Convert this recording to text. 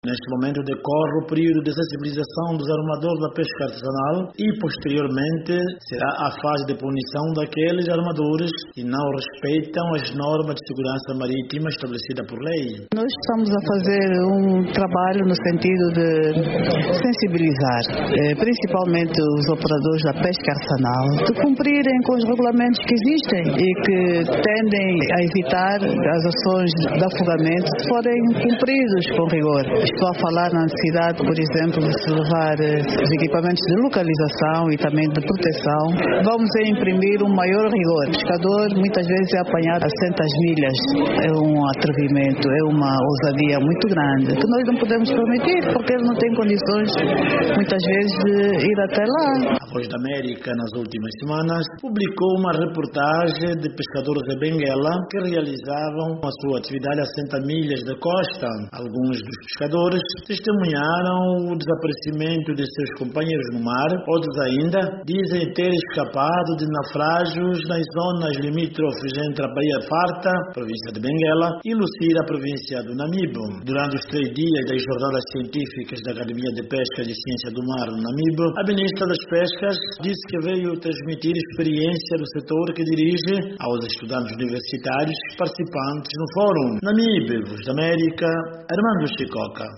Neste momento decorre o período de sensibilização dos armadores da pesca artesanal e, posteriormente, será a fase de punição daqueles armadores que não respeitam as normas de segurança marítima estabelecidas por lei. Nós estamos a fazer um trabalho no sentido de sensibilizar, principalmente os operadores da pesca artesanal, de cumprirem com os regulamentos que existem e que tendem a evitar as ações de afogamento se forem cumpridos com rigor. Estou a falar na necessidade, por exemplo, de se levar os equipamentos de localização e também de proteção. Vamos imprimir um maior rigor. O pescador muitas vezes é apanhado a centas milhas. É um atrevimento, é uma ousadia muito grande que nós não podemos permitir porque ele não tem condições muitas vezes de ir até lá. A Voz da América, nas últimas semanas, publicou uma reportagem de pescadores de Benguela que realizavam a sua atividade a 60 milhas da costa. Alguns dos pescadores testemunharam o desaparecimento de seus companheiros no mar, outros ainda dizem ter escapado de naufrágios nas zonas limítrofes entre a Baía Farta, província de Benguela, e Lucira, província do Namibe. Durante os 3 dias das jornadas científicas da Academia de Pesca e Ciência do Mar no Namibe, a ministra das Pescas disse que veio transmitir experiência do setor que dirige aos estudantes universitários participantes no fórum. Namibe, Voz da América, Armando Chicoca.